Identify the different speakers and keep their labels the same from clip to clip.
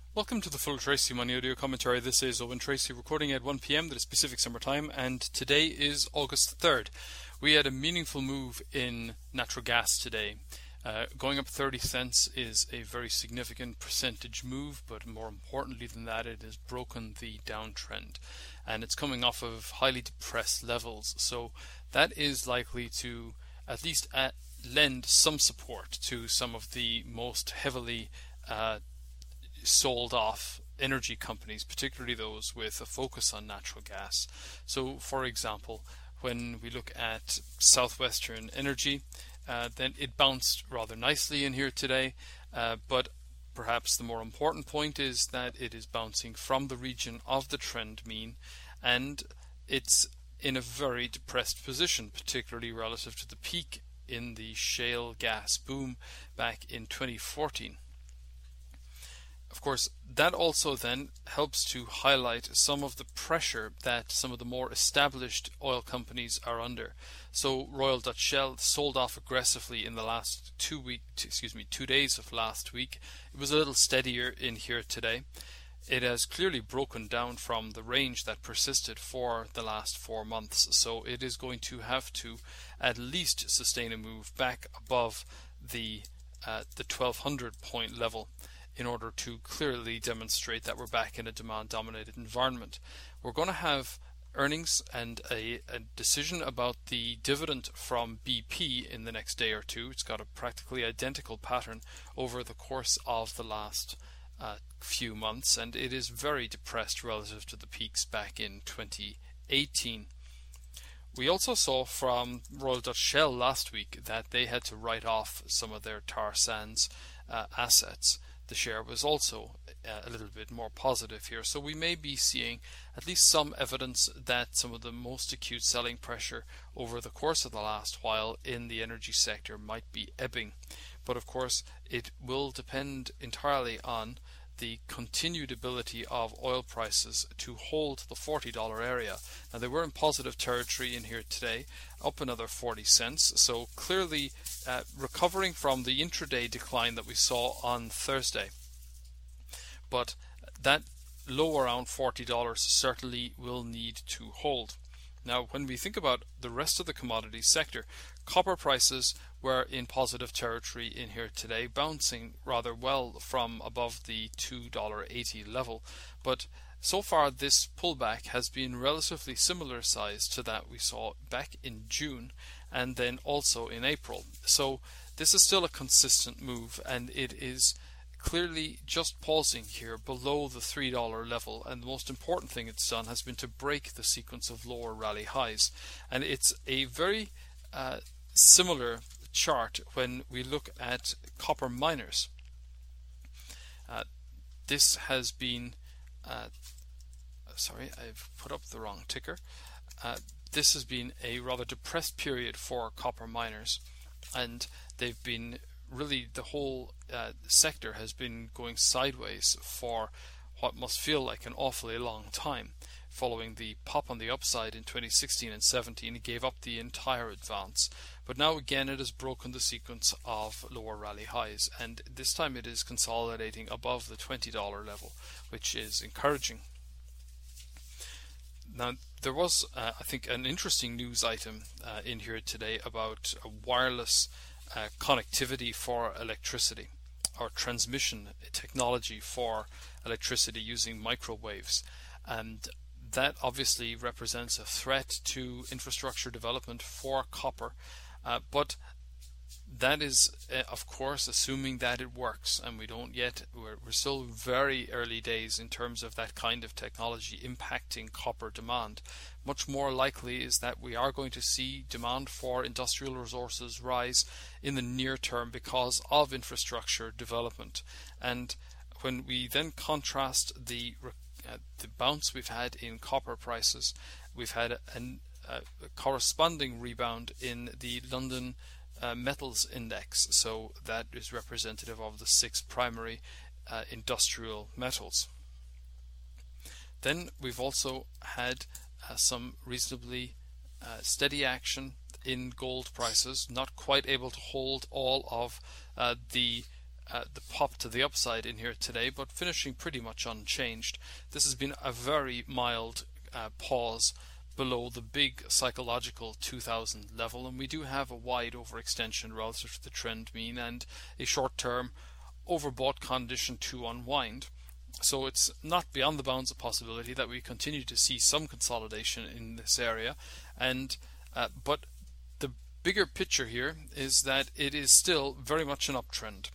Speaker 1: Welcome to the Full Tracy Money Audio Commentary. This is Owen Tracy recording at 1 p.m. that is Pacific Summer Time, and today is August 3rd. We had a meaningful move in natural gas today. Going up 30 cents is a very significant percentage move, but more importantly than that, it has broken the downtrend, and it's coming off of highly depressed levels. So that is likely to at least lend some support to some of the most heavily sold off energy companies, particularly those with a focus on natural gas. So, for example, when we look at Southwestern Energy, then it bounced rather nicely in here today, but perhaps the more important point is that it is bouncing from the region of the trend mean, and it's in a very depressed position, particularly relative to the peak in the shale gas boom back in 2014. Of course, that also then helps to highlight some of the pressure that some of the more established oil companies are under. So Royal Dutch Shell sold off aggressively in the last 2 days of last week. It was a little steadier in here today. It has clearly broken down from the range that persisted for the last 4 months. So it is going to have to at least sustain a move back above the 1200 point level in order to clearly demonstrate that we're back in a demand-dominated environment. We're going to have earnings and a decision about the dividend from BP in the next day or two. It's got a practically identical pattern over the course of the last few months, and it is very depressed relative to the peaks back in 2018. We also saw from Royal Dutch Shell last week that they had to write off some of their tar sands assets. The share was also a little bit more positive here. So we may be seeing at least some evidence that some of the most acute selling pressure over the course of the last while in the energy sector might be ebbing. But of course, it will depend entirely on the continued ability of oil prices to hold the $40 area. Now, they were in positive territory in here today, up another 40 cents. So clearly recovering from the intraday decline that we saw on Thursday. But that low around $40 certainly will need to hold. Now, when we think about the rest of the commodity sector, copper prices were in positive territory in here today, bouncing rather well from above the $2.80 level. But so far, this pullback has been relatively similar size to that we saw back in June and then also in April. So this is still a consistent move, and it is clearly just pausing here below the $3 level, and the most important thing it's done has been to break the sequence of lower rally highs. And it's a very similar chart when we look at copper miners. This has been sorry, I've put up the wrong ticker. This has been a rather depressed period for copper miners, and they've been really, the whole sector has been going sideways for what must feel like an awfully long time. Following the pop on the upside in 2016 and 17, it gave up the entire advance. But now again it has broken the sequence of lower rally highs, and this time it is consolidating above the $20 level, which is encouraging. Now, there was, I think, an interesting news item in here today about wireless connectivity for electricity, or transmission technology for electricity using microwaves. And that obviously represents a threat to infrastructure development for copper, but that is, of course, assuming that it works, and we're still very early days in terms of that kind of technology impacting copper demand. Much more likely is that we are going to see demand for industrial resources rise in the near term because of infrastructure development. And when we then contrast the bounce we've had in copper prices, we've had a corresponding rebound in the London metals index. So that is representative of the 6 primary industrial metals. Then we've also had some reasonably steady action in gold prices, not quite able to hold all of the the pop to the upside in here today, but finishing pretty much unchanged. This has been a very mild pause below the big psychological 2000 level, and we do have a wide overextension relative to the trend mean and a short-term overbought condition to unwind. So it's not beyond the bounds of possibility that we continue to see some consolidation in this area, and but the bigger picture here is that it is still very much an uptrend,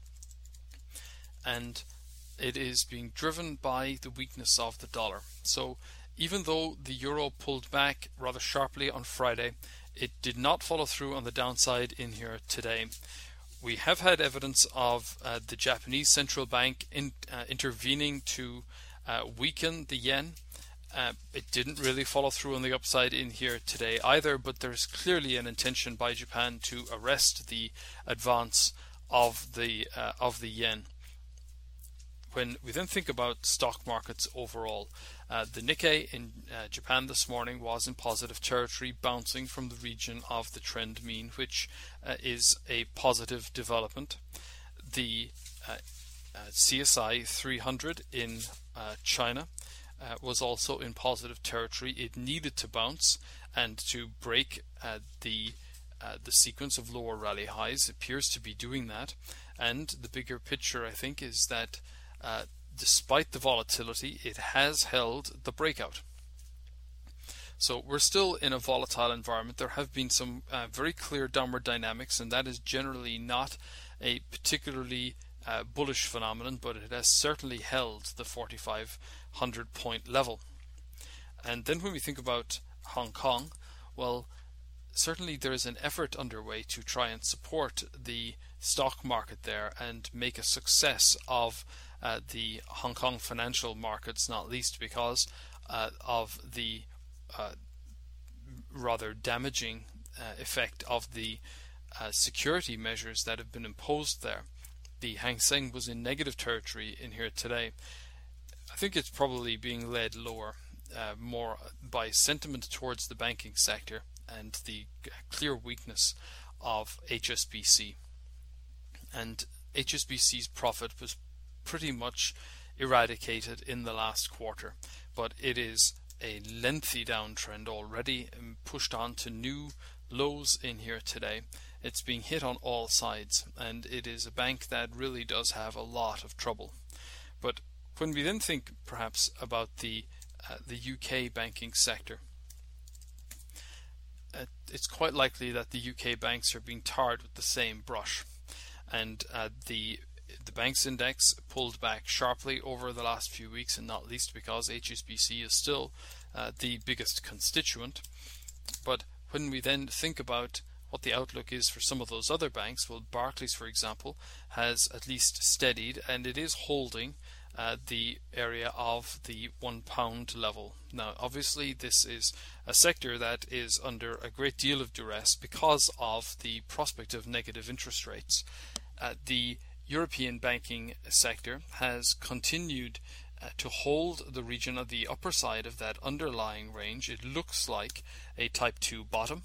Speaker 1: and it is being driven by the weakness of the dollar. So even though the euro pulled back rather sharply on Friday, it did not follow through on the downside in here today. We have had evidence of the Japanese central bank intervening to weaken the yen. It didn't really follow through on the upside in here today either, but there's clearly an intention by Japan to arrest the advance of the yen. When we then think about stock markets overall, the Nikkei in Japan this morning was in positive territory, bouncing from the region of the trend mean, which is a positive development. The CSI 300 in China was also in positive territory. It needed to bounce and to break the sequence of lower rally highs. It appears to be doing that, and the bigger picture, I think, is that despite the volatility, it has held the breakout. So we're still in a volatile environment. There have been some very clear downward dynamics, and that is generally not a particularly bullish phenomenon, but it has certainly held the 4,500 point level. And then when we think about Hong Kong, well, certainly there is an effort underway to try and support the stock market there and make a success of the Hong Kong financial markets, not least because of the rather damaging effect of the security measures that have been imposed there. The Hang Seng was in negative territory in here today. I think it's probably being led lower more by sentiment towards the banking sector and the clear weakness of HSBC. And HSBC's profit was pretty much eradicated in the last quarter, but it is a lengthy downtrend already and pushed on to new lows in here today. It's being hit on all sides, and it is a bank that really does have a lot of trouble. But when we then think perhaps about the UK banking sector, it's quite likely that the UK banks are being tarred with the same brush, and the banks index pulled back sharply over the last few weeks, and not least because HSBC is still the biggest constituent. But when we then think about what the outlook is for some of those other banks, well, Barclays, for example, has at least steadied, and it is holding the area of the £1 level. Now, obviously, this is a sector that is under a great deal of duress because of the prospect of negative interest rates. The European banking sector has continued to hold the region of the upper side of that underlying range. It looks like a type 2 bottom,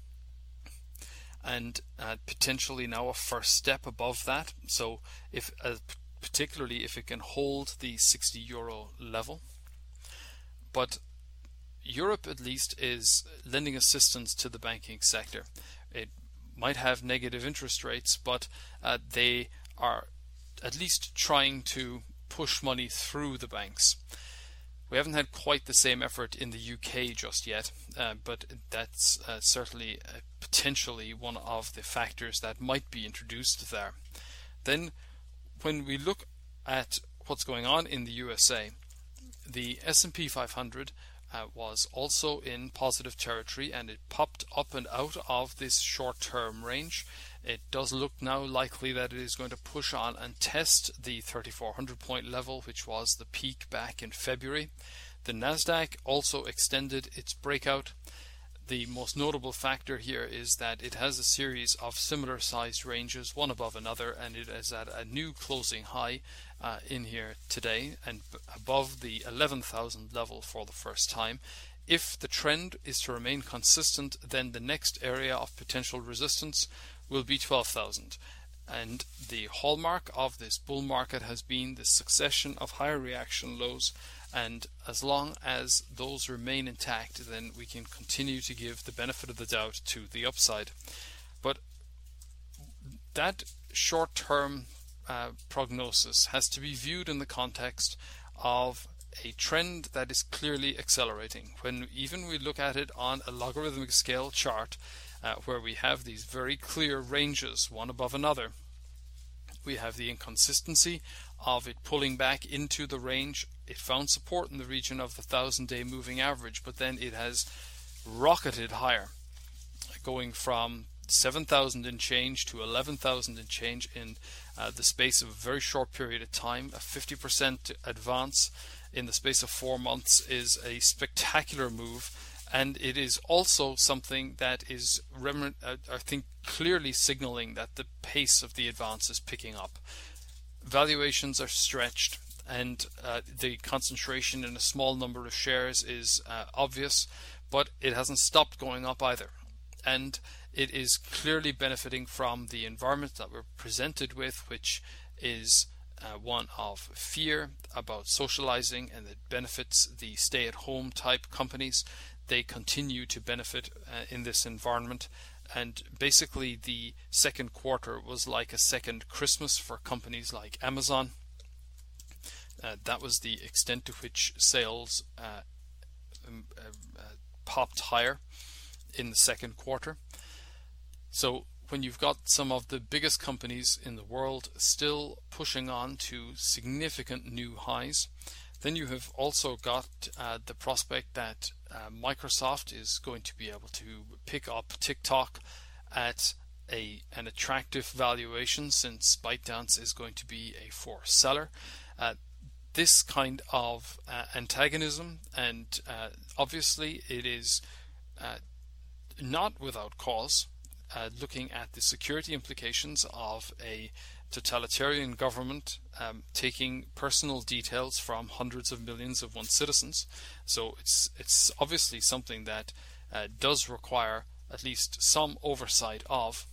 Speaker 1: and potentially now a first step above that. So if particularly if it can hold the €60 level. But Europe at least is lending assistance to the banking sector. It might have negative interest rates, but they are at least trying to push money through the banks. We haven't had quite the same effort in the UK just yet, but that's certainly potentially one of the factors that might be introduced there. Then when we look at what's going on in the USA, the S&P 500 was also in positive territory, and it popped up and out of this short-term range. It does look now likely that it is going to push on and test the 3,400 point level, which was the peak back in February. The Nasdaq also extended its breakout. The most notable factor here is that it has a series of similar sized ranges, one above another, and it is at a new closing high in here today and above the 11,000 level for the first time. If the trend is to remain consistent, then the next area of potential resistance will be 12,000. And the hallmark of this bull market has been the succession of higher reaction lows, and as long as those remain intact, then we can continue to give the benefit of the doubt to the upside. But that short-term prognosis has to be viewed in the context of a trend that is clearly accelerating. When even we look at it on a logarithmic scale chart, where we have these very clear ranges, one above another, we have the inconsistency of it pulling back into the range. It found support in the region of the 1,000-day moving average, but then it has rocketed higher, going from 7,000 and change to 11,000 and change in the space of a very short period of time. A 50% advance in the space of 4 months is a spectacular move, and it is also something that is, I think, clearly signaling that the pace of the advance is picking up. Valuations are stretched, and the concentration in a small number of shares is obvious, but it hasn't stopped going up either. And it is clearly benefiting from the environment that we're presented with, which is one of fear about socializing, and it benefits the stay-at-home type companies. They continue to benefit in this environment, and basically the second quarter was like a second Christmas for companies like Amazon. That was the extent to which sales popped higher in the second quarter. So when you've got some of the biggest companies in the world still pushing on to significant new highs, then you have also got the prospect that Microsoft is going to be able to pick up TikTok at an attractive valuation, since ByteDance is going to be a forced seller. This kind of antagonism, and obviously it is not without cause, looking at the security implications of a totalitarian government taking personal details from hundreds of millions of one's citizens. So it's obviously something that does require at least some oversight of.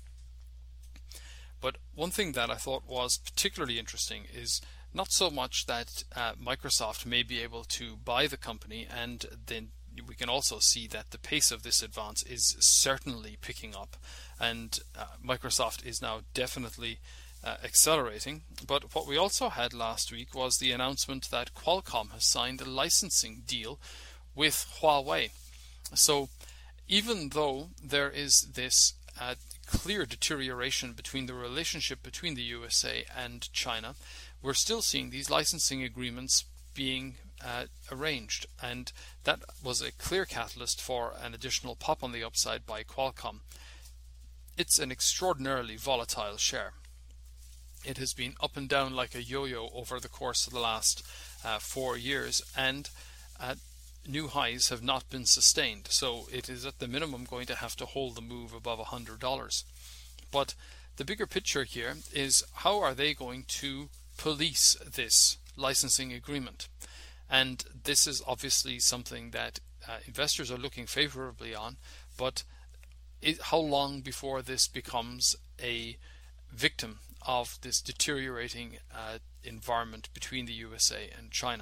Speaker 1: But one thing that I thought was particularly interesting is not so much that Microsoft may be able to buy the company, and then we can also see that the pace of this advance is certainly picking up, and Microsoft is now definitely accelerating. But what we also had last week was the announcement that Qualcomm has signed a licensing deal with Huawei. So even though there is this clear deterioration between the relationship between the USA and China, we're still seeing these licensing agreements being arranged, and that was a clear catalyst for an additional pop on the upside by Qualcomm. It's an extraordinarily volatile share. It has been up and down like a yo-yo over the course of the last 4 years, and new highs have not been sustained. So it is at the minimum going to have to hold the move above $100. But the bigger picture here is, how are they going to police this licensing agreement? And this is obviously something that investors are looking favorably on, but how long before this becomes a victim of this deteriorating environment between the USA and China?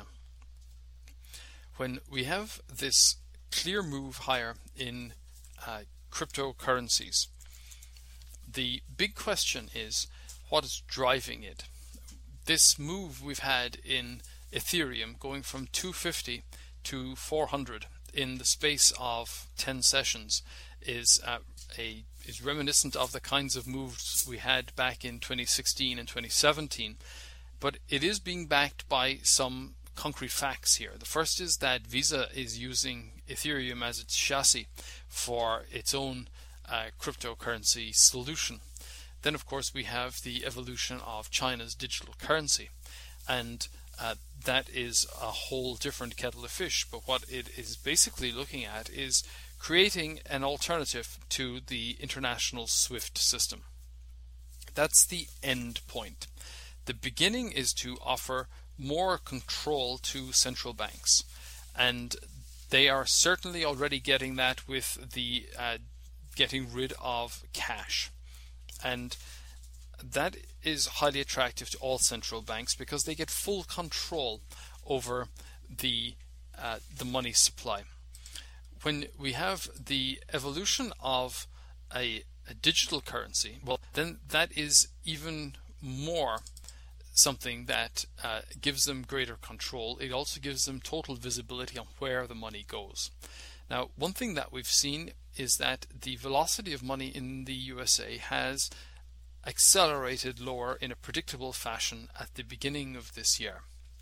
Speaker 1: When we have this clear move higher in cryptocurrencies, the big question is, what is driving it? This move we've had in Ethereum, going from 250 to 400 in the space of 10 sessions, is reminiscent of the kinds of moves we had back in 2016 and 2017, but it is being backed by some concrete facts here. The first is that Visa is using Ethereum as its chassis for its own cryptocurrency solution. Then of course we have the evolution of China's digital currency, and that is a whole different kettle of fish. But what it is basically looking at is creating an alternative to the international SWIFT system. That's the end point. The beginning is to offer more control to central banks, and they are certainly already getting that with the getting rid of cash. And that is highly attractive to all central banks because they get full control over the money supply. When we have the evolution of a digital currency, well, then that is even more something that gives them greater control. It also gives them total visibility on where the money goes. Now, one thing that we've seen is that the velocity of money in the USA has accelerated lower in a predictable fashion at the beginning of this year.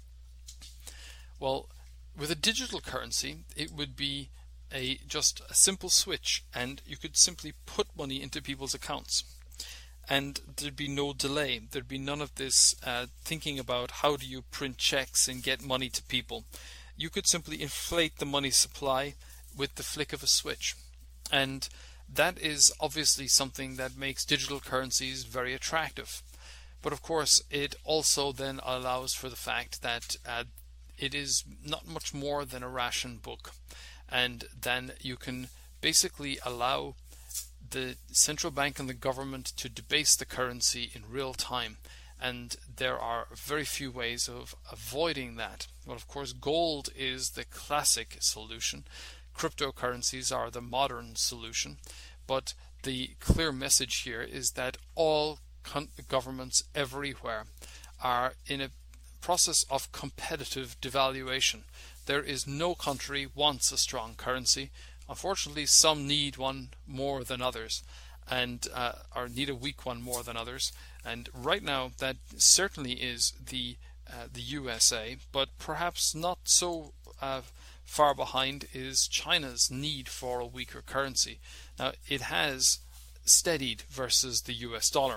Speaker 1: Well, with a digital currency, it would be just a simple switch, and you could simply put money into people's accounts. And there'd be no delay. There'd be none of this thinking about how do you print checks and get money to people. You could simply inflate the money supply with the flick of a switch. And that is obviously something that makes digital currencies very attractive. But of course, it also then allows for the fact that it is not much more than a ration book. And then you can basically allow the central bank and the government to debase the currency in real time. And there are very few ways of avoiding that. Well, of course, gold is the classic solution. Cryptocurrencies are the modern solution. But the clear message here is that all governments everywhere are in a process of competitive devaluation. There is no country wants a strong currency. Unfortunately, some need one more than others, and or need a weak one more than others. And right now, that certainly is the USA, but perhaps not so far behind is China's need for a weaker currency. Now, it has steadied versus the US dollar,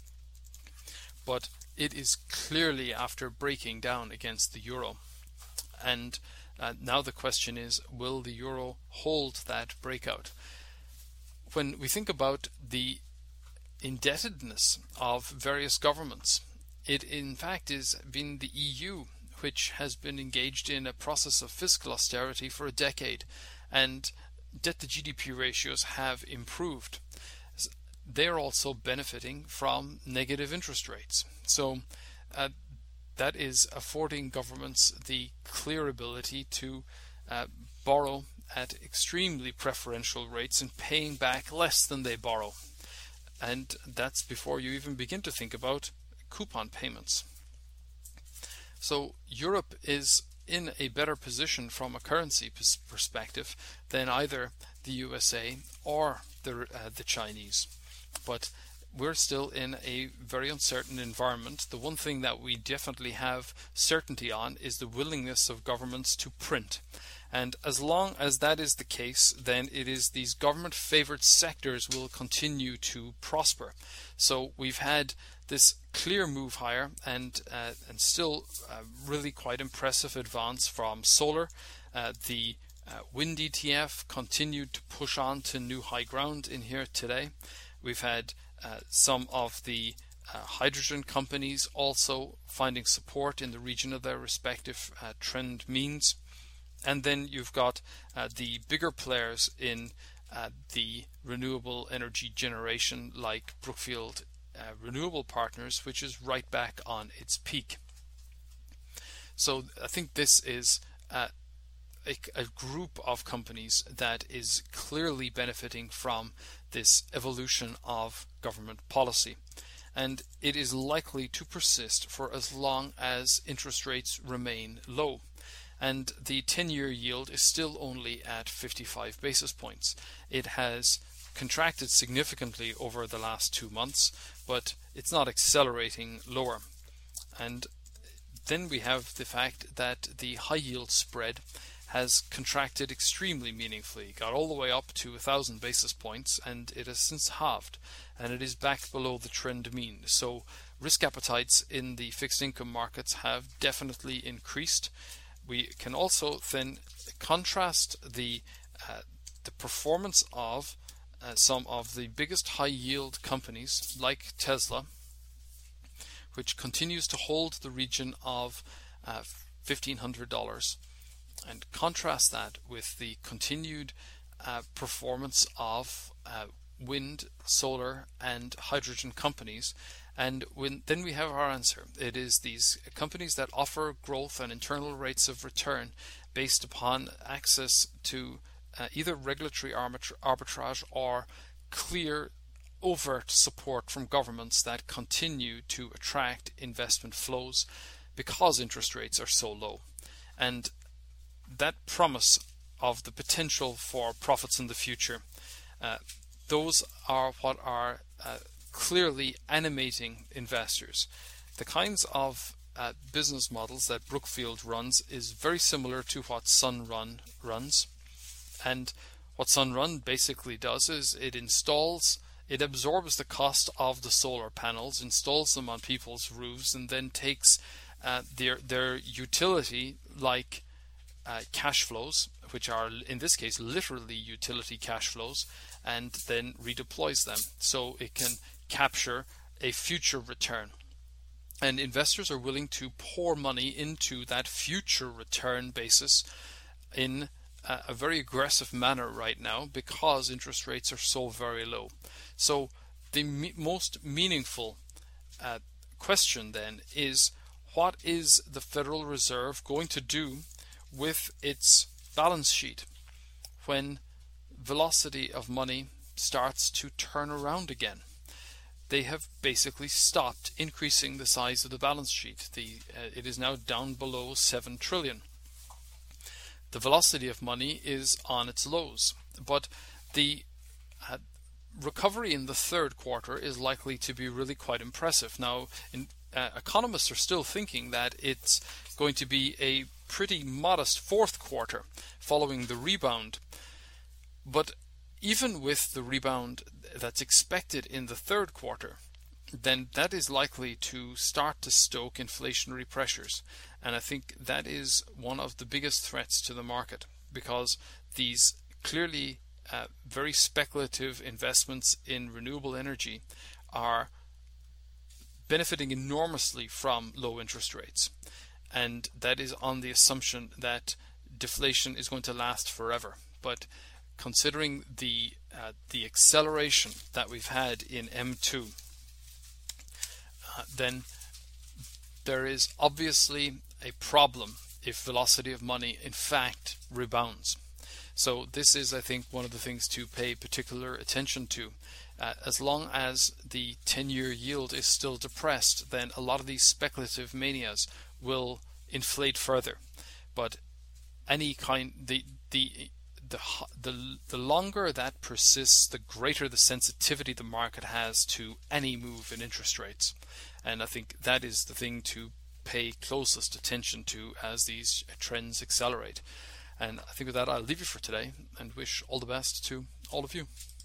Speaker 1: but it is clearly after breaking down against the euro. And now the question is, will the euro hold that breakout? When we think about the indebtedness of various governments, it in fact is been the EU which has been engaged in a process of fiscal austerity for a decade, and debt to GDP ratios have improved. They're also benefiting from negative interest rates. So that is affording governments the clear ability to borrow at extremely preferential rates and paying back less than they borrow. And that's before you even begin to think about coupon payments. So Europe is in a better position from a currency perspective than either the USA or the Chinese. But we're still in a very uncertain environment. The one thing that we definitely have certainty on is the willingness of governments to print. And as long as that is the case, then it is these government-favored sectors will continue to prosper. So we've had this clear move higher and still really quite impressive advance from solar. The wind ETF continued to push on to new high ground in here today. We've had some of the hydrogen companies also finding support in the region of their respective trend means. And then you've got the bigger players in the renewable energy generation like Brookfield Renewable Partners, which is right back on its peak. So I think this is a group of companies that is clearly benefiting from this evolution of government policy, and it is likely to persist for as long as interest rates remain low. And the 10-year yield is still only at 55 basis points. It has contracted significantly over the last 2 months, but it's not accelerating lower. And then we have the fact that the high yield spread has contracted extremely meaningfully, got all the way up to 1,000 basis points, and it has since halved, and it is back below the trend mean. So risk appetites in the fixed income markets have definitely increased. We can also then contrast the performance of some of the biggest high yield companies like Tesla, which continues to hold the region of $1,500, and contrast that with the continued performance of wind, solar and hydrogen companies, And then we have our answer. It is these companies that offer growth and internal rates of return based upon access to either regulatory arbitrage or clear overt support from governments that continue to attract investment flows because interest rates are so low. And that promise of the potential for profits in the future, those are what are clearly animating investors. The kinds of business models that Brookfield runs is very similar to what Sunrun runs. And what Sunrun basically does is it absorbs the cost of the solar panels, installs them on people's roofs, and then takes their utility like cash flows, which are in this case literally utility cash flows, and then redeploys them so it can capture a future return. And investors are willing to pour money into that future return basis in a very aggressive manner right now because interest rates are so very low. So the most meaningful question then is, what is the Federal Reserve going to do with its balance sheet when velocity of money starts to turn around again? They have basically stopped increasing the size of the balance sheet. It is now down below 7 trillion. The velocity of money is on its lows, but the recovery in the third quarter is likely to be really quite impressive. Now, economists are still thinking that it's going to be a pretty modest fourth quarter following the rebound, but even with the rebound that's expected in the third quarter, then that is likely to start to stoke inflationary pressures. And I think that is one of the biggest threats to the market, because these clearly very speculative investments in renewable energy are benefiting enormously from low interest rates. And that is on the assumption that deflation is going to last forever. But considering the acceleration that we've had in M2, then there is obviously a problem if velocity of money in fact rebounds. So this is, I think, one of the things to pay particular attention to. As long as the 10-year yield is still depressed, then a lot of these speculative manias will inflate further. But the longer that persists, the greater the sensitivity the market has to any move in interest rates. And I think that is the thing to pay closest attention to as these trends accelerate. And I think with that, I'll leave you for today and wish all the best to all of you.